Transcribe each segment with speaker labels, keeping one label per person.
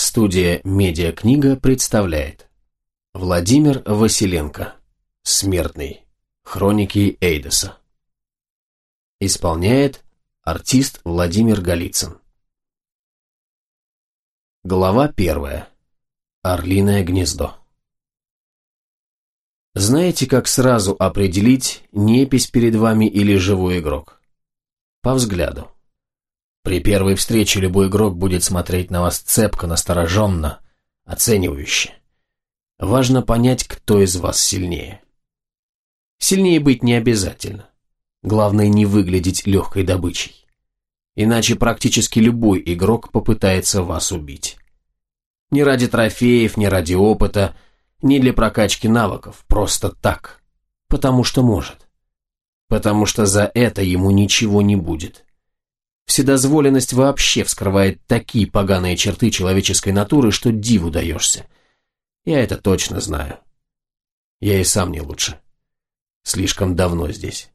Speaker 1: Студия «Медиакнига» представляет Владимир Василенко. Смертный. Хроники Эйдоса. Исполняет артист Владимир Голицын. Глава 1. Орлиное гнездо. Знаете, как сразу определить, непись перед вами или живой игрок? По взгляду. При первой встрече любой игрок будет смотреть на вас цепко, настороженно, оценивающе. Важно понять, кто из вас сильнее. Сильнее быть не обязательно. Главное не выглядеть легкой добычей. Иначе практически любой игрок попытается вас убить. Не ради трофеев, не ради опыта, не для прокачки навыков, просто так. Потому что может. Потому что за это ему ничего не будет. Вседозволенность вообще вскрывает такие поганые черты человеческой натуры, что диву даешься. Я это точно знаю. Я и сам не лучше. Слишком давно здесь.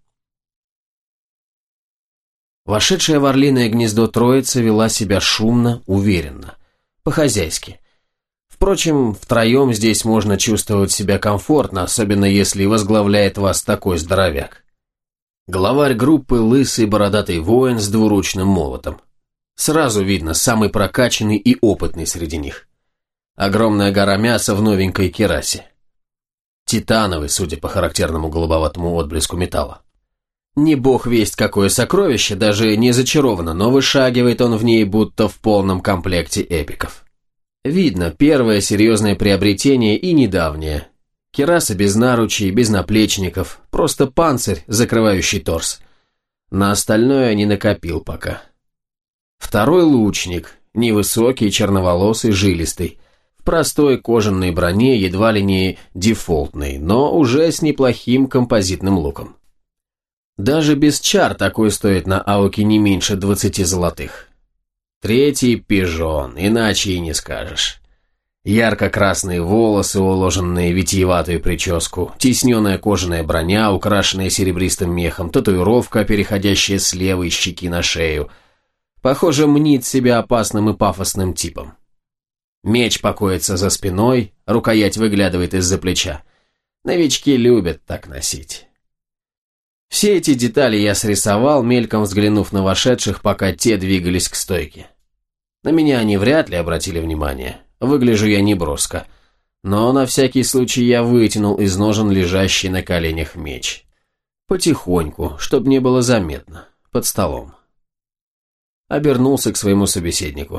Speaker 1: Вошедшая в орлиное гнездо троица вела себя шумно, уверенно, по-хозяйски. Впрочем, втроем здесь можно чувствовать себя комфортно, особенно если возглавляет вас такой здоровяк. Главарь группы – лысый бородатый воин с двуручным молотом. Сразу видно, самый прокачанный и опытный среди них. Огромная гора мяса в новенькой кирасе. Титановый, судя по характерному голубоватому отблеску металла. Не бог весть какое сокровище, даже не зачаровано, но вышагивает он в ней будто в полном комплекте эпиков. Видно, первое серьезное приобретение и недавнее. Кираса без наручей, без наплечников, просто панцирь, закрывающий торс. На остальное не накопил пока. Второй лучник, невысокий, черноволосый, жилистый, в простой кожаной броне, едва ли не дефолтной, но уже с неплохим композитным луком. Даже без чар такой стоит на ауке не меньше 20 золотых. Третий пижон, иначе и не скажешь. Ярко-красные волосы, уложенные в витиеватую прическу, тисненная кожаная броня, украшенная серебристым мехом, татуировка, переходящая с левой щеки на шею. Похоже, мнит себя опасным и пафосным типом. Меч покоится за спиной, рукоять выглядывает из-за плеча. Новички любят так носить. Все эти детали я срисовал, мельком взглянув на вошедших, пока те двигались к стойке. На меня они вряд ли обратили внимание. Выгляжу я неброско, но на всякий случай я вытянул из ножен лежащий на коленях меч. Потихоньку, чтобы не было заметно, под столом. Обернулся к своему собеседнику.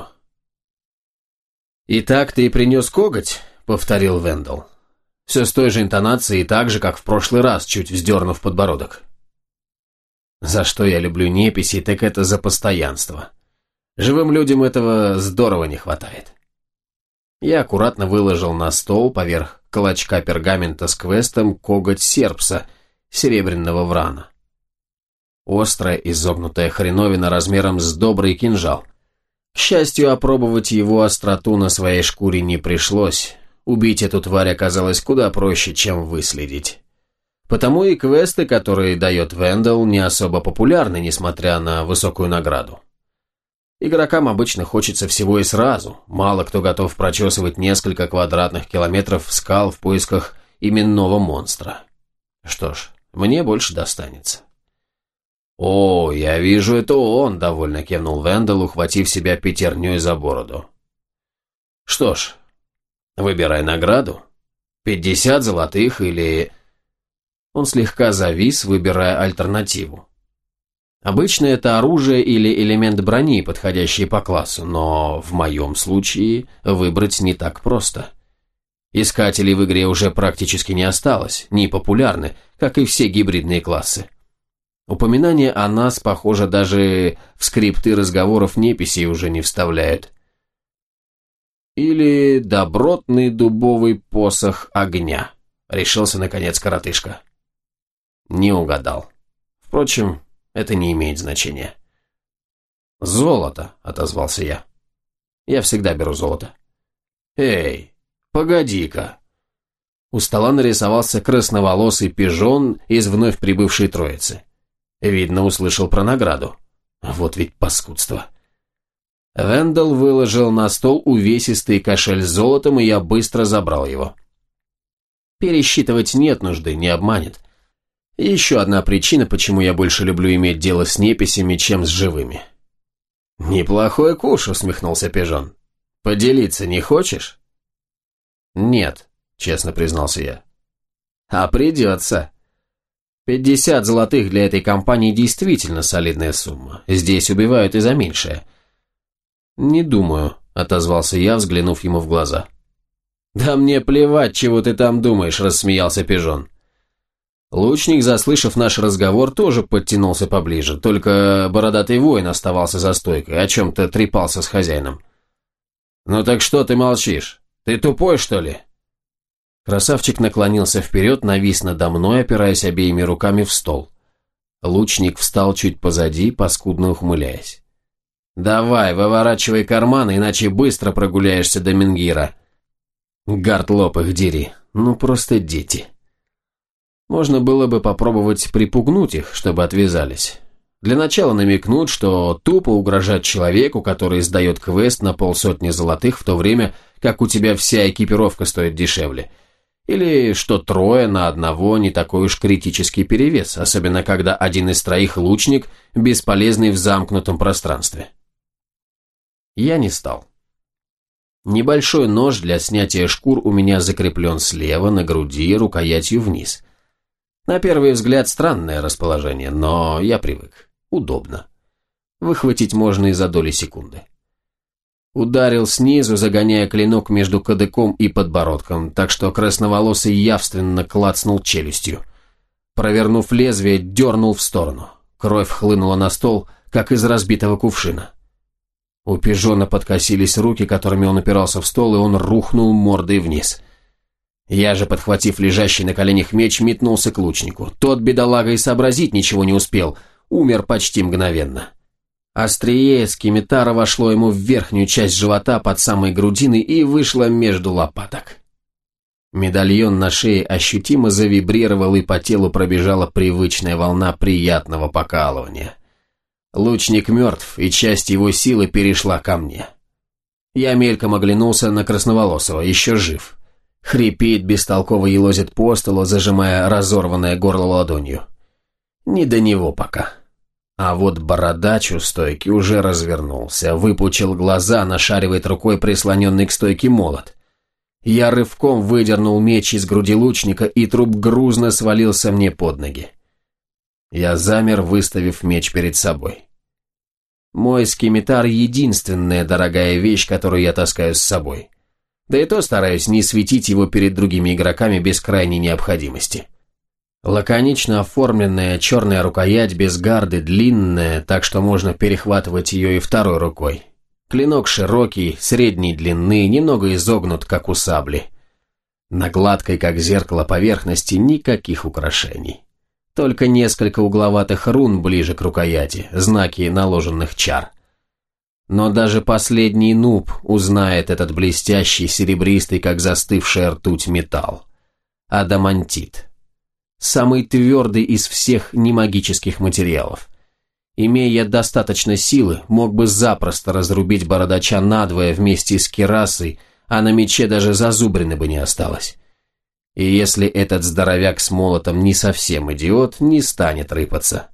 Speaker 1: «Итак, ты принес коготь?» — повторил Вендел. Все с той же интонацией, так же, как в прошлый раз, чуть вздернув подбородок. За что я люблю неписи, так это за постоянство. Живым людям этого здорово не хватает. Я аккуратно выложил на стол поверх клочка пергамента с квестом коготь серпса, серебряного врана. Острая изогнутая хреновина размером с добрый кинжал. К счастью, опробовать его остроту на своей шкуре не пришлось. Убить эту тварь оказалось куда проще, чем выследить. Потому и квесты, которые дает Вендел, не особо популярны, несмотря на высокую награду. Игрокам обычно хочется всего и сразу, мало кто готов прочесывать несколько квадратных километров скал в поисках именного монстра. Что ж, мне больше достанется. «О, я вижу, это он», — довольно кивнул Вендел, ухватив себя пятерней за бороду. «Что ж, выбирай награду. 50 золотых или...» Он слегка завис, выбирая альтернативу. Обычно это оружие или элемент брони, подходящий по классу, но в моем случае выбрать не так просто. Искателей в игре уже практически не осталось, не популярны, как и все гибридные классы. Упоминания о нас, похоже, даже в скрипты разговоров неписей уже не вставляют. Или добротный дубовый посох огня, решился наконец коротышка. Не угадал. Впрочем, это не имеет значения. «Золото», — отозвался я. «Я всегда беру золото». «Эй, погоди-ка». У стола нарисовался красноволосый пижон из вновь прибывшей троицы. Видно, услышал про награду. Вот ведь паскудство. Вендел выложил на стол увесистый кошель с золотом, и я быстро забрал его. Пересчитывать нет нужды, не обманет. Еще одна причина, почему я больше люблю иметь дело с неписями, чем с живыми. «Неплохой куш», — усмехнулся Пижон. «Поделиться не хочешь?» «Нет», — честно признался я. «А придется». 50 золотых для этой компании действительно солидная сумма. Здесь убивают и за меньшее. «Не думаю», — отозвался я, взглянув ему в глаза. «Да мне плевать, чего ты там думаешь», — рассмеялся Пижон. Лучник, заслышав наш разговор, тоже подтянулся поближе, только бородатый воин оставался за стойкой, о чем-то трепался с хозяином. «Ну так что ты молчишь? Ты тупой, что ли?» Красавчик наклонился вперед, навис надо мной, опираясь обеими руками в стол. Лучник встал чуть позади, паскудно ухмыляясь. «Давай, выворачивай карманы, иначе быстро прогуляешься до Менгира. Гард лоб их дери, ну просто дети». Можно было бы попробовать припугнуть их, чтобы отвязались. Для начала намекнуть, что тупо угрожать человеку, который сдает квест на 50 золотых, в то время как у тебя вся экипировка стоит дешевле. Или что 3 на 1 не такой уж критический перевес, особенно когда один из 3 лучник, бесполезный в замкнутом пространстве. Я не стал. Небольшой нож для снятия шкур у меня закреплен слева, на груди, рукоятью вниз. На первый взгляд странное расположение, но я привык. Удобно. Выхватить можно и за доли секунды. Ударил снизу, загоняя клинок между кадыком и подбородком, так что красноволосый явственно клацнул челюстью. Провернув лезвие, дернул в сторону. Кровь хлынула на стол, как из разбитого кувшина. У Пижона подкосились руки, которыми он опирался в стол, и он рухнул мордой вниз. Я же, подхватив лежащий на коленях меч, метнулся к лучнику. Тот, бедолага, и сообразить ничего не успел, умер почти мгновенно. Острие скимитара вошло ему в верхнюю часть живота под самой грудиной и вышло между лопаток. Медальон на шее ощутимо завибрировал, и по телу пробежала привычная волна приятного покалывания. Лучник мертв, и часть его силы перешла ко мне. Я мельком оглянулся на Красноволосого, еще жив. Хрипит, бестолково елозит по столу, зажимая разорванное горло ладонью. Не до него пока. А вот бородач у стойки уже развернулся, выпучил глаза, нашаривает рукой прислоненный к стойке молот. Я рывком выдернул меч из груди лучника, и труп грузно свалился мне под ноги. Я замер, выставив меч перед собой. Мой скимитар — единственная дорогая вещь, которую я таскаю с собой. Да и то стараюсь не светить его перед другими игроками без крайней необходимости. Лаконично оформленная черная рукоять без гарды, длинная, так что можно перехватывать ее и второй рукой. Клинок широкий, средней длины, немного изогнут, как у сабли. На гладкой, как зеркало, поверхности никаких украшений. Только несколько угловатых рун ближе к рукояти, знаки наложенных чар. Но даже последний нуб узнает этот блестящий, серебристый, как застывшая ртуть, металл. Адамантит. Самый твердый из всех немагических материалов. Имея достаточно силы, мог бы запросто разрубить бородача надвое вместе с кирасой, а на мече даже зазубрины бы не осталось. И если этот здоровяк с молотом не совсем идиот, не станет рыпаться.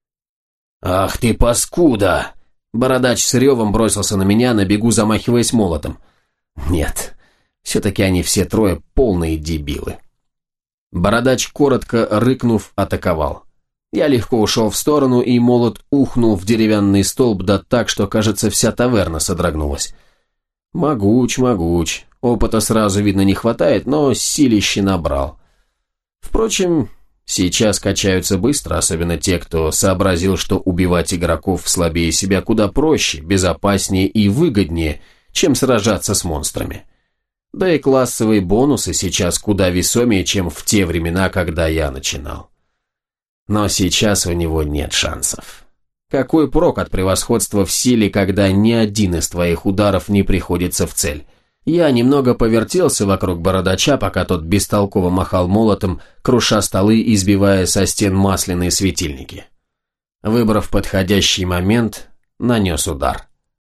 Speaker 1: «Ах ты паскуда!» Бородач с ревом бросился на меня, на бегу замахиваясь молотом. Нет, все-таки они все 3 полные дебилы. Бородач, коротко рыкнув, атаковал. Я легко ушел в сторону, и молот ухнул в деревянный столб, да так, что, кажется, вся таверна содрогнулась. Могуч, опыта сразу, видно, не хватает, но силище набрал. Впрочем, сейчас качаются быстро, особенно те, кто сообразил, что убивать игроков слабее себя куда проще, безопаснее и выгоднее, чем сражаться с монстрами. Да и классовые бонусы сейчас куда весомее, чем в те времена, когда я начинал. Но сейчас у него нет шансов. Какой прок от превосходства в силе, когда ни один из твоих ударов не приходится в цель? Я немного повертелся вокруг бородача, пока тот бестолково махал молотом, круша столы и сбивая со стен масляные светильники. Выбрав подходящий момент, нанес удар.